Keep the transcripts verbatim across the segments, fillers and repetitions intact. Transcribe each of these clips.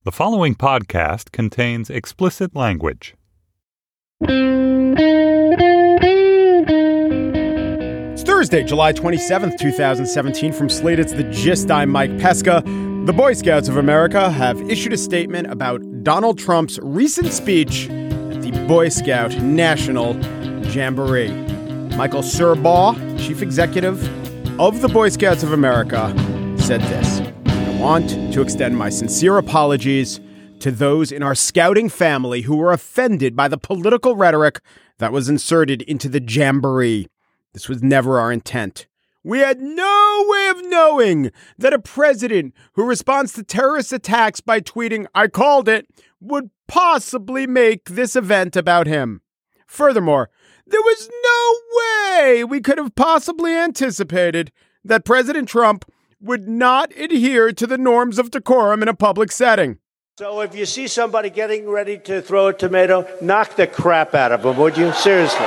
The following podcast contains explicit language. It's Thursday, July twenty-seventh, twenty seventeen. From Slate, it's The Gist. I'm Mike Pesca. The Boy Scouts of America have issued a statement about Donald Trump's recent speech at the Boy Scout National Jamboree. Michael Surbaugh, chief executive of the Boy Scouts of America, said this: I want to extend my sincere apologies to those in our scouting family who were offended by the political rhetoric that was inserted into the Jamboree. This was never our intent. We had no way of knowing that a president who responds to terrorist attacks by tweeting, "I called it," would possibly make this event about him. Furthermore, there was no way we could have possibly anticipated that President Trump would not adhere to the norms of decorum in a public setting. So if you see somebody getting ready to throw a tomato, knock the crap out of them, would you? Seriously.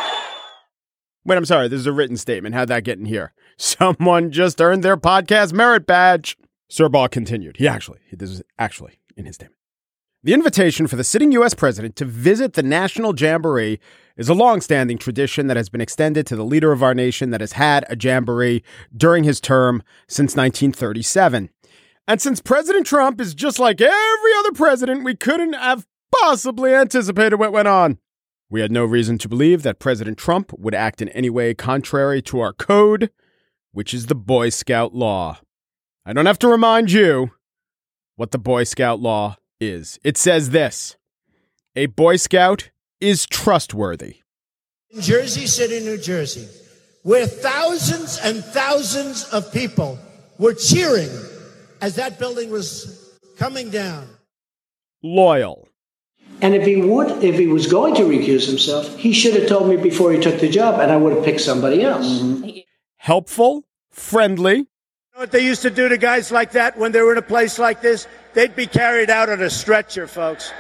Wait, I'm sorry. This is a written statement. How'd that get in here? Someone just earned their podcast merit badge. Surbaugh continued. He actually, this is actually in his statement. The invitation for the sitting U S president to visit the National Jamboree is a long-standing tradition that has been extended to the leader of our nation that has had a jamboree during his term since nineteen thirty-seven. And since President Trump is just like every other president, we couldn't have possibly anticipated what went on. We had no reason to believe that President Trump would act in any way contrary to our code, which is the Boy Scout law. I don't have to remind you what the Boy Scout law is. It says this: a Boy Scout is trustworthy. In Jersey City, New Jersey, where thousands and thousands of people were cheering as that building was coming down. Loyal. And if he would, if he was going to recuse himself, he should have told me before he took the job, and I would have picked somebody else. Mm-hmm. Helpful, friendly. You know what they used to do to guys like that when they were in a place like this? They'd be carried out on a stretcher, folks.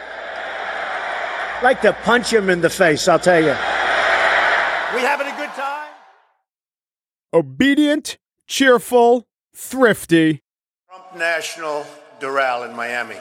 Like to punch him in the face, I'll tell you. We having a good time? Obedient, cheerful, thrifty. Trump National Doral in Miami.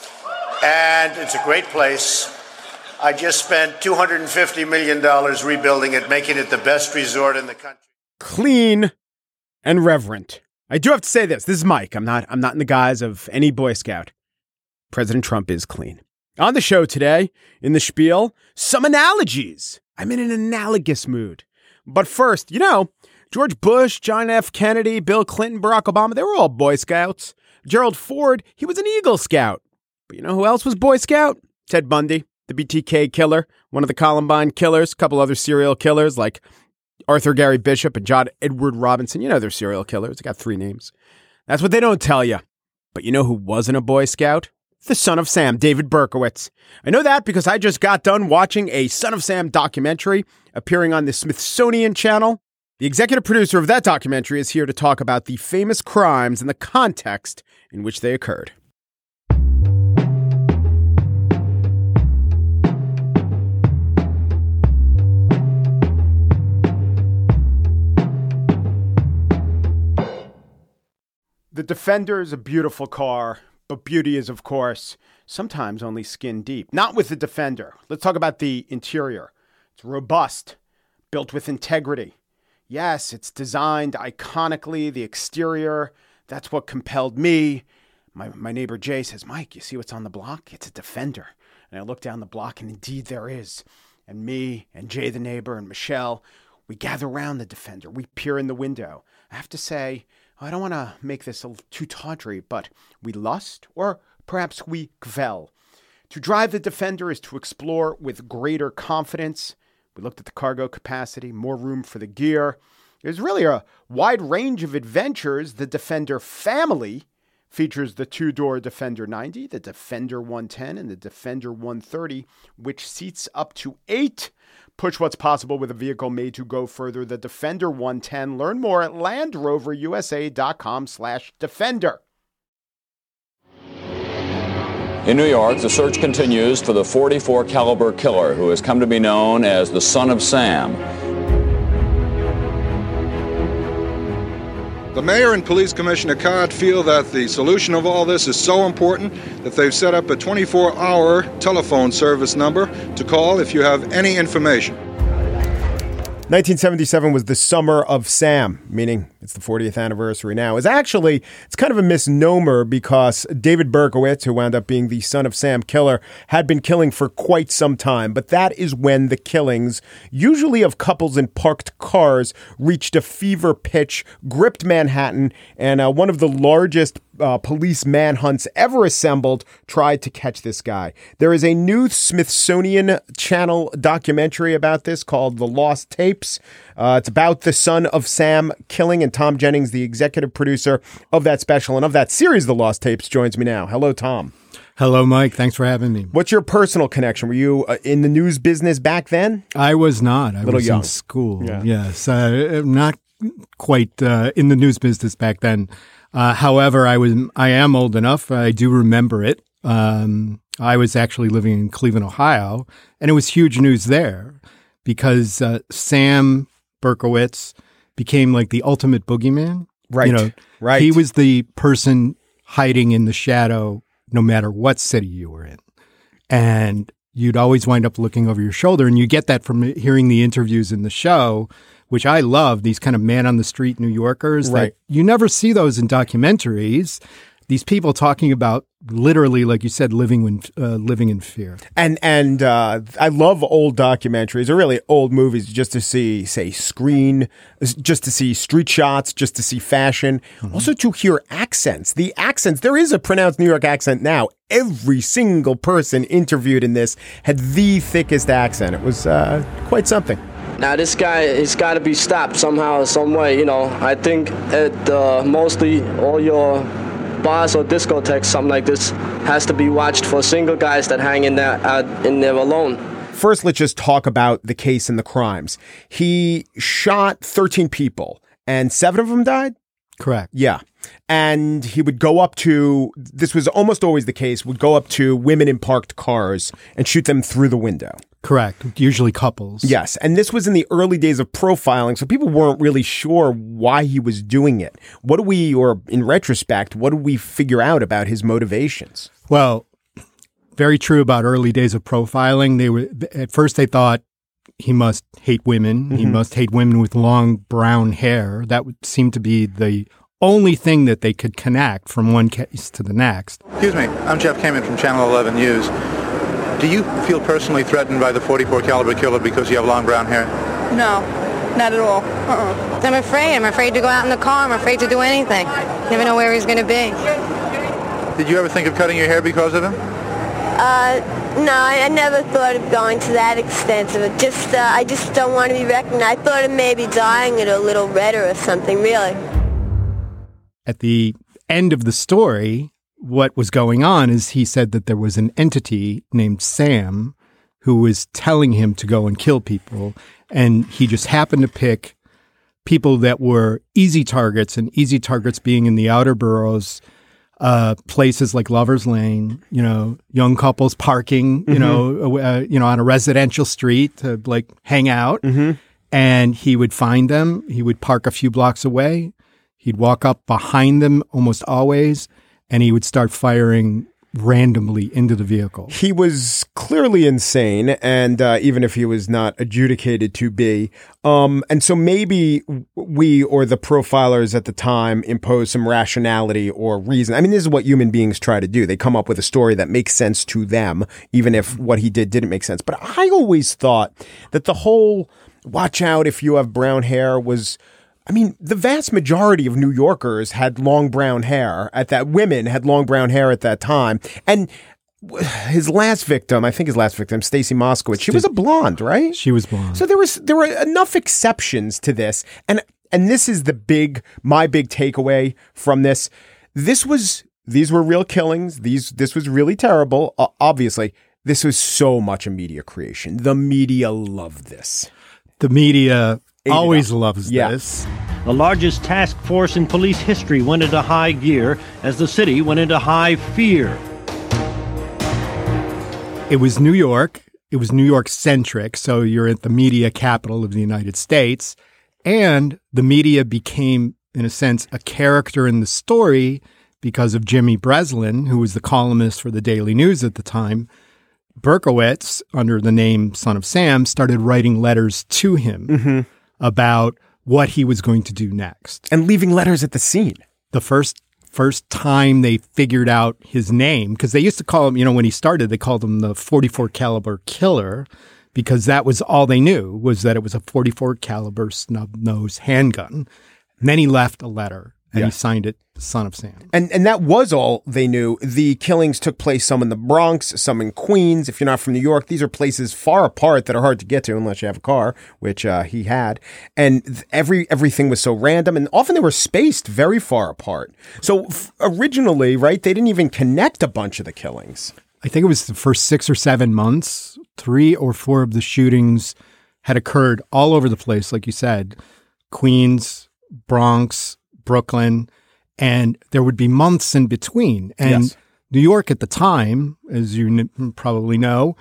And it's a great place. I just spent two hundred fifty million dollars rebuilding it, making it the best resort in the country. Clean and reverent. I do have to say this. This is Mike. I'm not, I'm not in the guise of any Boy Scout. President Trump is clean. On the show today, in the spiel, some analogies. I'm in an analogous mood. But first, you know, George Bush, John F. Kennedy, Bill Clinton, Barack Obama, they were all Boy Scouts. Gerald Ford, he was an Eagle Scout. But you know who else was Boy Scout? Ted Bundy, the B T K killer, one of the Columbine killers, a couple other serial killers like Arthur Gary Bishop and John Edward Robinson. You know they're serial killers. They got three names. That's what they don't tell you. But you know who wasn't a Boy Scout? The Son of Sam, David Berkowitz. I know that because I just got done watching a Son of Sam documentary appearing on the Smithsonian Channel. The executive producer of that documentary is here to talk about the famous crimes and the context in which they occurred. The Defender is a beautiful car, but beauty is, of course, sometimes only skin deep. Not with the Defender. Let's talk about the interior. It's robust, built with integrity. Yes, it's designed iconically. The exterior, that's what compelled me. My, my neighbor Jay says, "Mike, you see what's on the block? It's a Defender." And I look down the block, and indeed there is. And me and Jay the neighbor and Michelle, we gather around the Defender. We peer in the window. I have to say, I don't want to make this a too tawdry, but we lust, or perhaps we kvel. To drive the Defender is to explore with greater confidence. We looked at the cargo capacity, more room for the gear. There's really a wide range of adventures. The Defender family features the two-door Defender ninety, the Defender one ten, and the Defender one thirty, which seats up to eight. Push what's possible with a vehicle made to go further. The Defender one ten. Learn more at LandRoverUSA.com slash Defender. In New York, the search continues for the forty-four caliber killer who has come to be known as the Son of Sam. The mayor and police commissioner Card feel that the solution of all this is so important that they've set up a twenty-four hour telephone service number to call if you have any information. nineteen seventy-seven was the summer of Sam, meaning it's the fortieth anniversary now. It's actually, it's kind of a misnomer because David Berkowitz, who wound up being the son of Sam killer, had been killing for quite some time. But that is when the killings, usually of couples in parked cars, reached a fever pitch, gripped Manhattan, and uh, one of the largest Uh, police manhunts ever assembled tried to catch this guy. There is a new Smithsonian Channel documentary about this called The Lost Tapes. Uh, it's about the son of Sam killing, and Tom Jennings, the executive producer of that special and of that series, The Lost Tapes, joins me now. Hello, Tom. Hello, Mike. Thanks for having me. What's your personal connection? Were you uh, in the news business back then? I was not. I Little was young. in school. Yeah. Yes. Uh, not quite uh, in the news business back then. Uh, however, I was, I am old enough. I do remember it. Um, I was actually living in Cleveland, Ohio, and it was huge news there because uh, Sam Berkowitz became like the ultimate boogeyman. Right. You know, right. He was the person hiding in the shadow, no matter what city you were in, and you'd always wind up looking over your shoulder, and you get that from hearing the interviews in the show, which I love, these kind of man-on-the-street New Yorkers. Right. That you never see those in documentaries. These people talking about literally, like you said, living in, uh, living in fear. And and uh, I love old documentaries, or really old movies, just to see, say, screen, just to see street shots, just to see fashion, mm-hmm. also to hear accents. The accents, there is a pronounced New York accent now. Every single person interviewed in this had the thickest accent. It was uh, quite something. Now, this guy, he's got to be stopped somehow, some way, you know. I think at uh, mostly all your bars or discotheques, something like this, has to be watched for single guys that hang in there, uh, in there alone. First, let's just talk about the case and the crimes. He shot thirteen people, and seven of them died? Correct. Yeah. And he would go up to, this was almost always the case, would go up to women in parked cars and shoot them through the window. Correct. Usually couples. Yes. And this was in the early days of profiling, so people weren't really sure why he was doing it. What do we, or in retrospect, what do we figure out about his motivations? Well, very true about early days of profiling. They were, at first they thought he must hate women. Mm-hmm. He must hate women with long brown hair. That would seem to be the only thing that they could connect from one case to the next. Excuse me, I'm Jeff Kamen from Channel eleven News. Do you feel personally threatened by the forty-four caliber killer because you have long brown hair? No, not at all. Uh-uh. I'm afraid. I'm afraid to go out in the car. I'm afraid to do anything. Never know where he's going to be. Did you ever think of cutting your hair because of him? Uh, no, I, I never thought of going to that extent of it. Just, uh, I just don't want to be recognized. I thought of maybe dyeing it a little redder or something, really. At the end of the story, what was going on is he said that there was an entity named Sam who was telling him to go and kill people. And he just happened to pick people that were easy targets, and easy targets being in the outer boroughs, uh, places like Lover's Lane, you know, young couples parking, you mm-hmm. know, uh, you know, on a residential street to like hang out. Mm-hmm. And he would find them. He would park a few blocks away. He'd walk up behind them almost always, and he would start firing randomly into the vehicle. He was clearly insane, and uh, even if he was not adjudicated to be. Um, and so maybe we or the profilers at the time impose some rationality or reason. I mean, this is what human beings try to do. They come up with a story that makes sense to them, even if what he did didn't make sense. But I always thought that the whole watch out if you have brown hair was... I mean, the vast majority of New Yorkers had long brown hair at that, women had long brown hair at that time. And his last victim, I think his last victim, Stacey Moskowitz, she was a blonde, right? She was blonde. So there was, there were enough exceptions to this. And, and this is the big, my big takeaway from this. This was, these were real killings. These, this was really terrible. Uh, obviously, this was so much a media creation. The media loved this. The media always loves yeah. this. The largest task force in police history went into high gear as the city went into high fear. It was New York. It was New York-centric, so you're at the media capital of the United States. And the media became in a sense, a character in the story because of Jimmy Breslin, who was the columnist for the Daily News at the time. Berkowitz, under the name Son of Sam, started writing letters to him mm-hmm. about what he was going to do next. And leaving letters at the scene. The first first time they figured out his name, because they used to call him, you know, when he started, they called him the forty-four caliber killer, because that was all they knew, was that it was a forty-four caliber snub-nose handgun. And then he left a letter. And yeah. he signed it Son of Sam. And and that was all they knew. The killings took place some in the Bronx, some in Queens. If you're not from New York, these are places far apart that are hard to get to unless you have a car, which uh, he had. And every everything was so random. And often they were spaced very far apart. So f- originally, right, they didn't even connect a bunch of the killings. I think it was the first six or seven months, three or four of the shootings had occurred all over the place, like you said. Queens, Bronx, Brooklyn, and there would be months in between. And yes. New York at the time, as you n- probably know,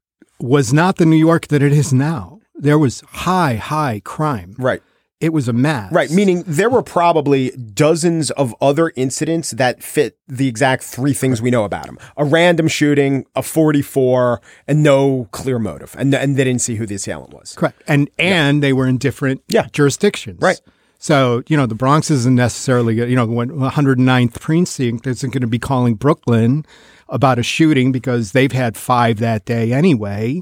was not the New York that it is now. There was high, high crime. Right. It was a mess. Right, meaning there were probably dozens of other incidents that fit the exact three things we know about him. A random shooting, a forty-four, and no clear motive. And, and they didn't see who the assailant was. Correct. And and yeah. they were in different yeah. jurisdictions. Right. So, you know, the Bronx isn't necessarily, you know, one hundred ninth precinct isn't going to be calling Brooklyn about a shooting because they've had five that day anyway.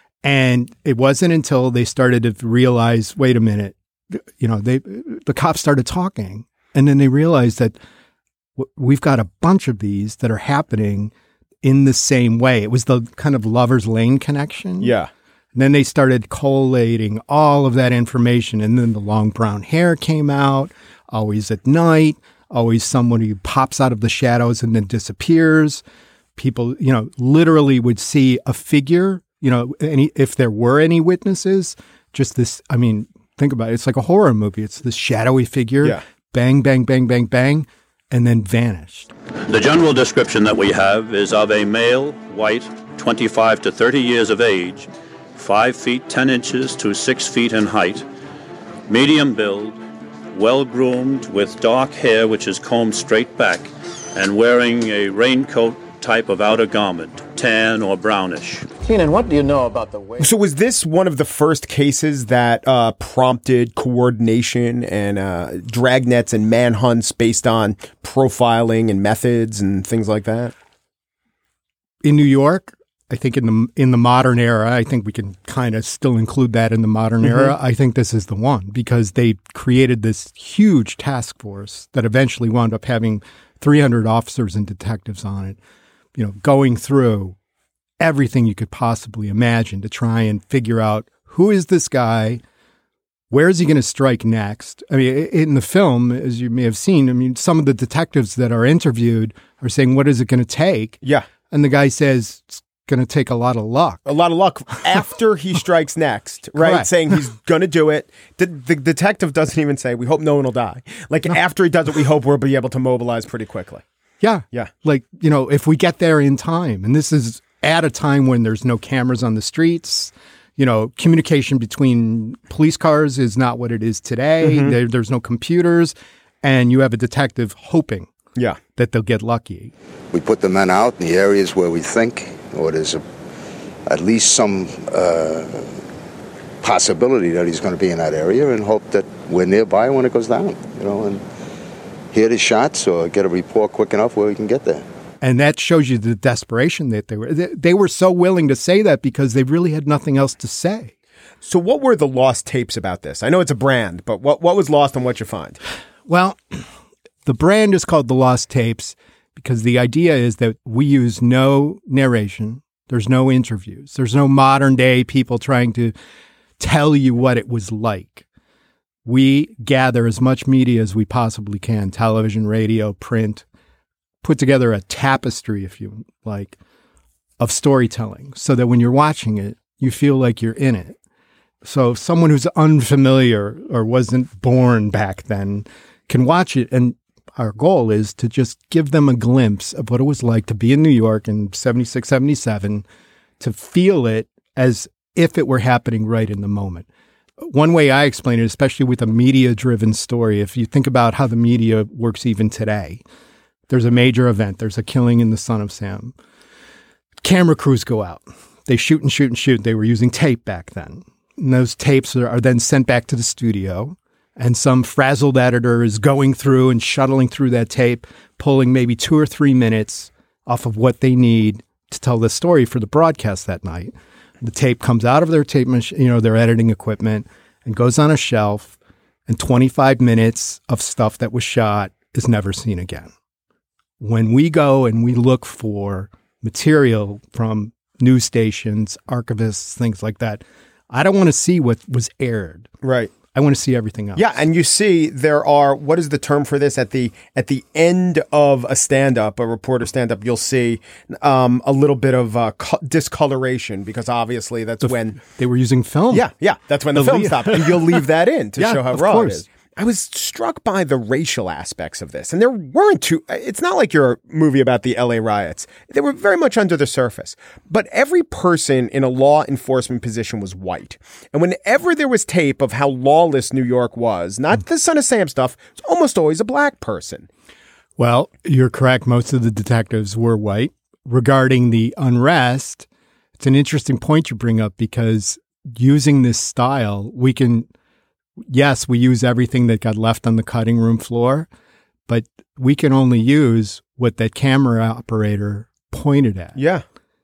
And it wasn't until they started to realize, wait a minute, you know, they the cops started talking, and then they realized that w- we've got a bunch of these that are happening in the same way. It was the kind of Lover's Lane connection. Yeah. And then they started collating all of that information, and then the long brown hair came out, always at night, always someone who pops out of the shadows and then disappears. People, you know, literally would see a figure, you know, any if there were any witnesses, just this, I mean, think about it. It's like a horror movie. It's this shadowy figure, yeah. bang, bang, bang, bang, bang, and then vanished. The general description that we have is of a male, white, twenty-five to thirty years of age, five feet ten inches to six feet in height, medium build, well-groomed with dark hair which is combed straight back, and wearing a raincoat type of outer garment, tan or brownish. Keenan, what do you know about the way... So was this one of the first cases that uh, prompted coordination and uh, dragnets and manhunts based on profiling and methods and things like that? In New York, I think in the in the modern era, I think we can kind of still include that in the modern mm-hmm. era. I think this is the one because they created this huge task force that eventually wound up having three hundred officers and detectives on it, you know, going through everything you could possibly imagine to try and figure out who is this guy, where is he going to strike next? I mean, in the film, as you may have seen, I mean, some of the detectives that are interviewed are saying, what is it going to take? Yeah. And the guy says, it's going to take a lot of luck. A lot of luck after he strikes next, right? Correct. Saying he's going to do it. The, the detective doesn't even say, we hope no one will die. Like no. After he does it, we hope we'll be able to mobilize pretty quickly. Yeah. Yeah. Like, you know, if we get there in time, and this is at a time when there's no cameras on the streets, you know, communication between police cars is not what it is today. Mm-hmm. There, there's no computers, and you have a detective hoping yeah. that they'll get lucky. We put the men out in the areas where we think, or there's a, at least some uh, possibility that he's going to be in that area, and hope that we're nearby when it goes down, you know, and hear the shots or get a report quick enough where we can get there. And that shows you the desperation that they were. They were so willing to say that because they really had nothing else to say. So what were the lost tapes about this? I know it's a brand, but what, what was lost and what you find? Well, the brand is called The Lost Tapes because the idea is that we use no narration. There's no interviews. There's no modern day people trying to tell you what it was like. We gather as much media as we possibly can, television, radio, print, put together a tapestry, if you like, of storytelling so that when you're watching it, you feel like you're in it. So someone who's unfamiliar or wasn't born back then can watch it. And our goal is to just give them a glimpse of what it was like to be in New York in seventy-six, seventy-seven, to feel it as if it were happening right in the moment. one way I explain it, especially with a media-driven story, if you think about how the media works even today, there's a major event. There's a killing in the Son of Sam. Camera crews go out. They shoot and shoot and shoot. They were using tape back then. And those tapes are, are then sent back to the studio. And some frazzled editor is going through and shuttling through that tape, pulling maybe two or three minutes off of what they need to tell the story for the broadcast that night. The tape comes out of their tape machine, you know, their editing equipment, and goes on a shelf. And twenty-five minutes of stuff that was shot is never seen again. When we go and we look for material from news stations, archivists, things like that, I don't want to see what was aired. Right. I want to see everything else. Yeah, and you see there are, what is the term for this? At the at the end of a stand-up, a reporter stand-up, you'll see um, a little bit of uh, co- discoloration because obviously that's the, when... They were using film. Yeah, yeah, that's when the, the film le- stopped. And you'll leave that in to yeah, show how of raw course. it is. I was struck by the racial aspects of this. And there weren't too, it's not like your movie about the L A riots. They were very much under the surface. But every person in a law enforcement position was white. And whenever there was tape of how lawless New York was, not the Son of Sam stuff, it's almost always a black person. Well, you're correct. Most of the detectives were white. Regarding the unrest, it's an interesting point you bring up because using this style, we can... Yes, we use everything that got left on the cutting room floor, but we can only use what that camera operator pointed at. Yeah.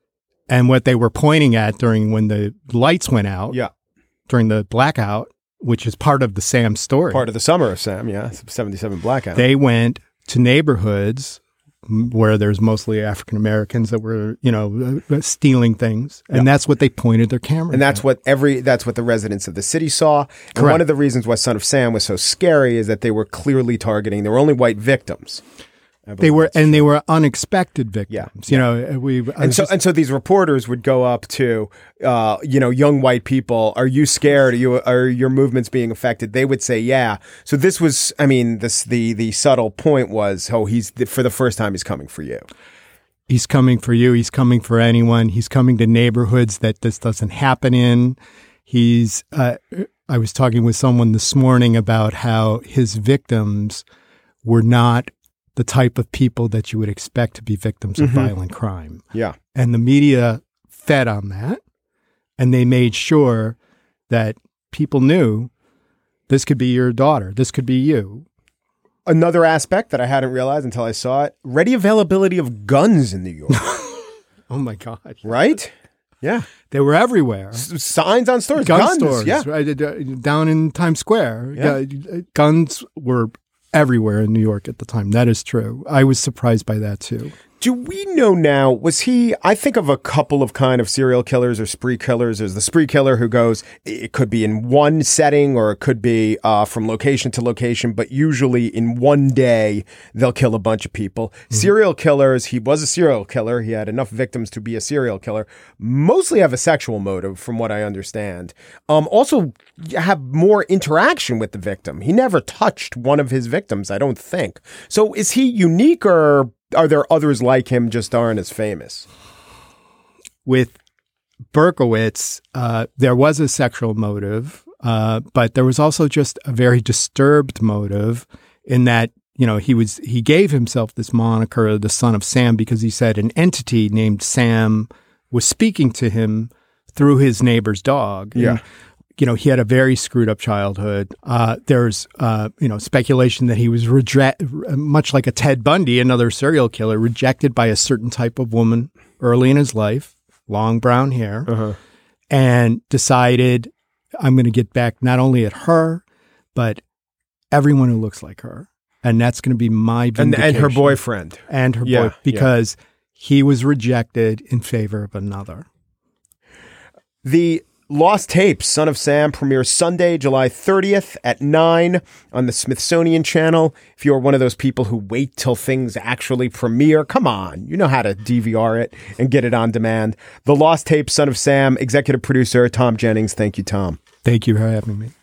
And what they were pointing at during when the lights went out. Yeah. During the blackout, which is part of the Sam story. Part of the Summer of Sam, yeah. seventy-seven blackout. They went to neighborhoods where there's mostly African Americans that were, you know, stealing things. And yeah. that's what they pointed their camera And that's at. what every, that's what the residents of the city saw. And Correct. one of the reasons why Son of Sam was so scary is that they were clearly targeting, there were only white victims. They were, and they were unexpected victims. Yeah. You know, we, and so, just, and so these reporters would go up to, uh, you know, young white people. Are you scared? Are you, are your movements being affected? They would say, yeah. So this was, I mean, this, the, the subtle point was, oh, he's, for the first time, he's coming for you. He's coming for you. He's coming for anyone. He's coming to neighborhoods that this doesn't happen in. He's, uh, I was talking with someone this morning about how his victims were not the type of people that you would expect to be victims of mm-hmm. violent crime. Yeah. And the media fed on that. And they made sure that people knew this could be your daughter. This could be you. Another aspect that I hadn't realized until I saw it, ready availability of guns in New York. Oh, my God. Right? Yeah. They were everywhere. S- signs on stores. Gun guns, stores. Yeah. Right, down in Times Square. Yeah. Guns were everywhere in New York at the time. That is true. I was surprised by that too. Do we know now, was he, I think of a couple of kind of serial killers or spree killers. There's the spree killer who goes, it could be in one setting or it could be uh, from location to location, but usually in one day, they'll kill a bunch of people. Mm-hmm. Serial killers, he was a serial killer. He had enough victims to be a serial killer. Mostly have a sexual motive, from what I understand. Um, also have more interaction with the victim. He never touched one of his victims, I don't think. So is he unique, or are there others like him just aren't as famous? With Berkowitz, uh, there was a sexual motive, uh, but there was also just a very disturbed motive in that, you know, he was he gave himself this moniker, the Son of Sam, because he said an entity named Sam was speaking to him through his neighbor's dog. Yeah. And, you know, he had a very screwed up childhood. Uh, there's, uh, you know, speculation that he was reject, much like a Ted Bundy, another serial killer, rejected by a certain type of woman early in his life, long brown hair, uh-huh. and decided, I'm going to get back not only at her, but everyone who looks like her. And that's going to be my vindication. And, and her boyfriend. And her yeah, boy, because yeah. he was rejected in favor of another. The Lost Tapes, Son of Sam, premieres Sunday, July thirtieth at nine on the Smithsonian Channel. If you're one of those people who wait till things actually premiere, come on. You know how to D V R it and get it on demand. The Lost Tapes, Son of Sam, executive producer Tom Jennings. Thank you, Tom. Thank you for having me.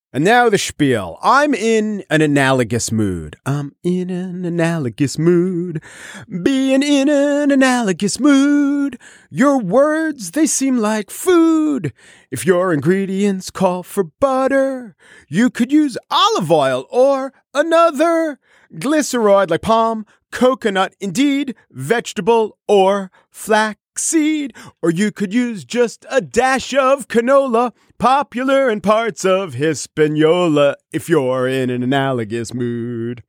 And now the spiel. I'm in an analogous mood. I'm in an analogous mood. Being in an analogous mood. Your words, they seem like food. If your ingredients call for butter, you could use olive oil or another glycerol like palm, coconut, indeed, vegetable or flaxseed. Or you could use just a dash of canola, popular in parts of Hispaniola, if you're in an analogous mood.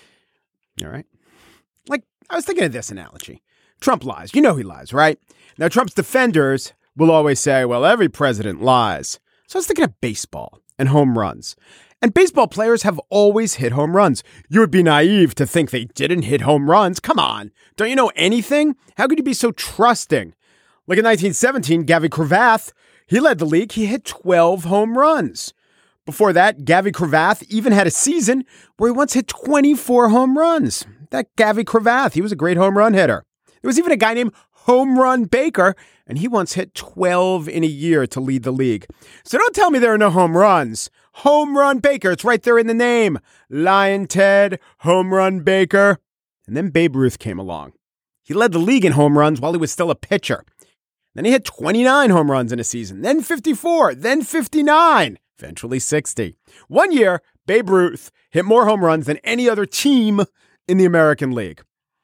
All right. Like, I was thinking of this analogy. Trump lies. You know he lies, right? Now, Trump's defenders will always say, well, every president lies. So I was thinking of baseball and home runs. And baseball players have always hit home runs. You would be naive to think they didn't hit home runs. Come on. Don't you know anything? How could you be so trusting? Like in nineteen seventeen, Gavin Cravath, he led the league. He hit twelve home runs. Before that, Gavin Cravath even had a season where he once hit twenty-four home runs. That Gavin Cravath, he was a great home run hitter. There was even a guy named Home Run Baker, and he once hit twelve in a year to lead the league. So don't tell me there are no home runs. Home Run Baker, it's right there in the name. Lion Ted, Home Run Baker. And then Babe Ruth came along. He led the league in home runs while he was still a pitcher. Then he hit twenty-nine home runs in a season, then fifty-four, then fifty-nine, eventually sixty. One year, Babe Ruth hit more home runs than any other team in the American League.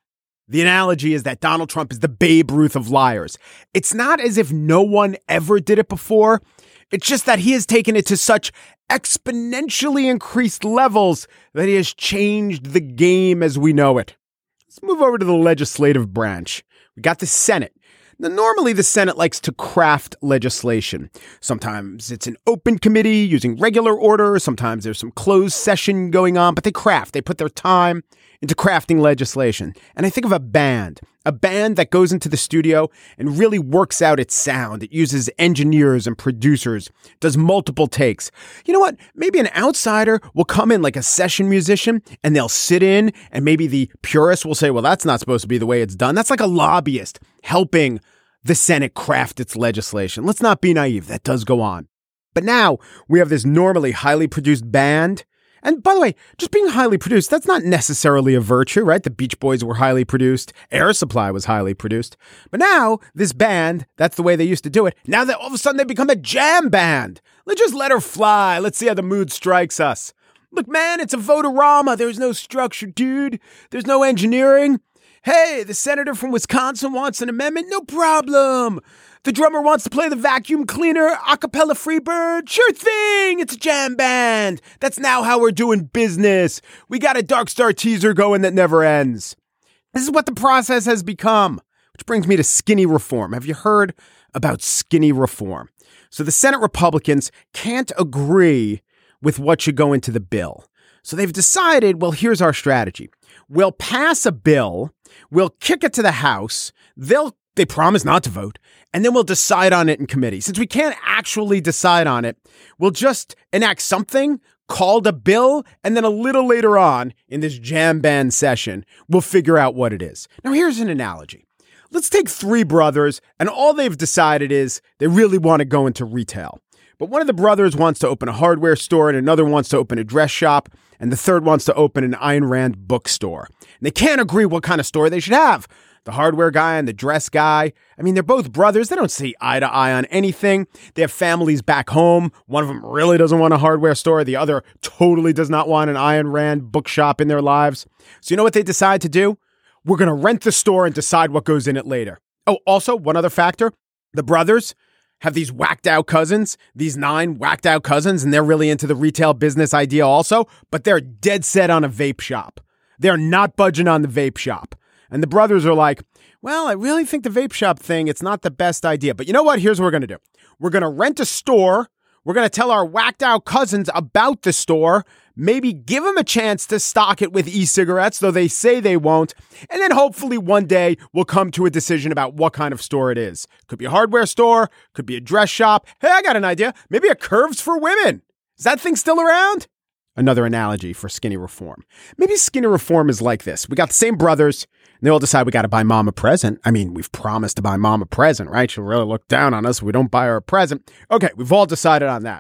The analogy is that Donald Trump is the Babe Ruth of liars. It's not as if no one ever did it before. It's just that he has taken it to such exponentially increased levels that he has changed the game as we know it. Let's move over to the legislative branch. We got the Senate. Now, normally, the Senate likes to craft legislation. Sometimes it's an open committee using regular order. Sometimes there's some closed session going on, but they craft. They put their time into crafting legislation. And I think of a band, a band that goes into the studio and really works out its sound. It uses engineers and producers, does multiple takes. You know what? Maybe an outsider will come in like a session musician and they'll sit in, and maybe the purists will say, well, that's not supposed to be the way it's done. That's like a lobbyist helping the Senate craft its legislation. Let's not be naive. That does go on. But now we have this normally highly produced band. And by the way, just being highly produced, that's not necessarily a virtue, right? The Beach Boys were highly produced. Air Supply was highly produced. But now this band, that's the way they used to do it. Now that all of a sudden they become a jam band. Let's just let her fly. Let's see how the mood strikes us. Look, man, it's a votorama. There's no structure, dude. There's no engineering. Hey, the senator from Wisconsin wants an amendment? No problem. The drummer wants to play the vacuum cleaner, a cappella Freebird? Sure thing. It's a jam band. That's now how we're doing business. We got a Dark Star teaser going that never ends. This is what the process has become. Which brings me to skinny reform. Have you heard about skinny reform? So the Senate Republicans can't agree with what should go into the bill. So they've decided, well, here's our strategy. We'll pass a bill, we'll kick it to the House, they'll they promise not to vote, and then we'll decide on it in committee. Since we can't actually decide on it, we'll just enact something called a bill, and then a little later on in this jam band session, we'll figure out what it is. Now, here's an analogy. Let's take three brothers, and all they've decided is they really want to go into retail. But one of the brothers wants to open a hardware store, and another wants to open a dress shop, and the third wants to open an Ayn Rand bookstore. And they can't agree what kind of store they should have. The hardware guy and the dress guy, I mean, they're both brothers. They don't see eye to eye on anything. They have families back home. One of them really doesn't want a hardware store. The other totally does not want an Ayn Rand bookshop in their lives. So you know what they decide to do? We're going to rent the store and decide what goes in it later. Oh, also, one other factor. The brothers have these whacked out cousins, these nine whacked out cousins, and they're really into the retail business idea also, but they're dead set on a vape shop. They're not budging on the vape shop. And the brothers are like, well, I really think the vape shop thing, it's not the best idea. But you know what? Here's what we're going to do. We're going to rent a store. We're going to tell our whacked out cousins about the store, maybe give them a chance to stock it with e-cigarettes, though they say they won't. And then hopefully one day we'll come to a decision about what kind of store it is. Could be a hardware store, could be a dress shop. Hey, I got an idea. Maybe a Curves for Women. Is that thing still around? Another analogy for skinny reform. Maybe skinny reform is like this. We got the same brothers, and they all decide we got to buy mom a present. I mean, we've promised to buy mom a present, right? She'll really look down on us if we don't buy her a present. Okay, we've all decided on that.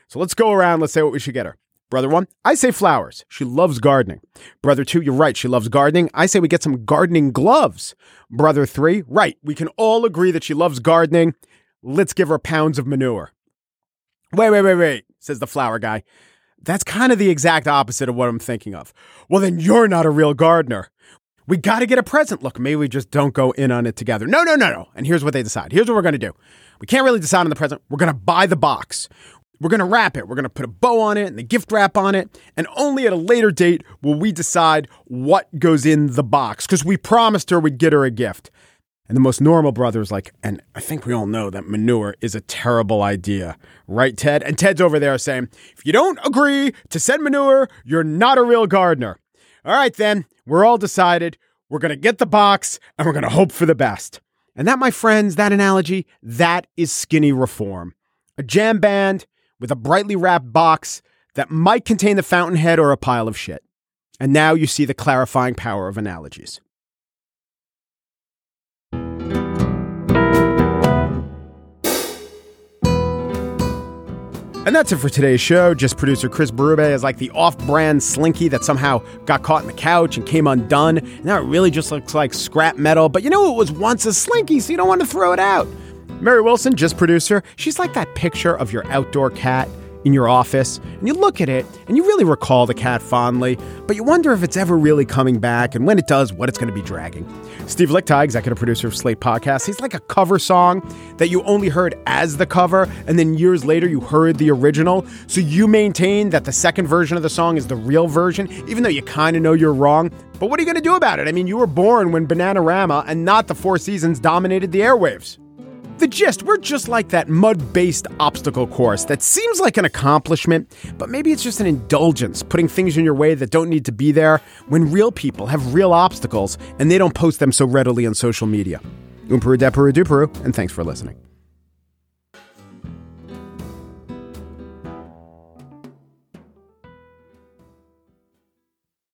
So let's go around. Let's say what we should get her. Brother one, I say flowers. She loves gardening. Brother two, you're right. She loves gardening. I say we get some gardening gloves. Brother three, right. We can all agree that she loves gardening. Let's give her pounds of manure. Wait, wait, wait, wait, says the flower guy. That's kind of the exact opposite of what I'm thinking of. Well, then you're not a real gardener. We got to get a present. Look, maybe we just don't go in on it together. No, no, no, no. And here's what they decide. Here's what we're going to do. We can't really decide on the present. We're going to buy the box. We're going to wrap it. We're going to put a bow on it and the gift wrap on it. And only at a later date will we decide what goes in the box. Because we promised her we'd get her a gift. And the most normal brother is like, and I think we all know that manure is a terrible idea. Right, Ted? And Ted's over there saying, if you don't agree to send manure, you're not a real gardener. All right, then. We're all decided. We're going to get the box and we're going to hope for the best. And that, my friends, that analogy, that is skinny reform. A jam band with a brightly wrapped box that might contain the fountainhead or a pile of shit. And now you see the clarifying power of analogies. And that's it for today's show. Just producer Chris Berube is like the off-brand Slinky that somehow got caught in the couch and came undone. And now it really just looks like scrap metal. But you know, it was once a Slinky, so you don't want to throw it out. Mary Wilson, just producer. She's like that picture of your outdoor cat in your office. And you look at it and you really recall the cat fondly, but you wonder if it's ever really coming back. And when it does, what it's going to be dragging. Steve Lickteig, executive producer of Slate Podcasts. He's like a cover song that you only heard as the cover, and then years later you heard the original. So you maintain that the second version of the song is the real version, even though you kind of know you're wrong. But what are you going to do about it? I mean, you were born when Bananarama and not the Four Seasons dominated the airwaves. The gist, we're just like that mud-based obstacle course that seems like an accomplishment, but maybe it's just an indulgence, putting things in your way that don't need to be there when real people have real obstacles and they don't post them so readily on social media. Oomperu, deperu, duperu, and thanks for listening.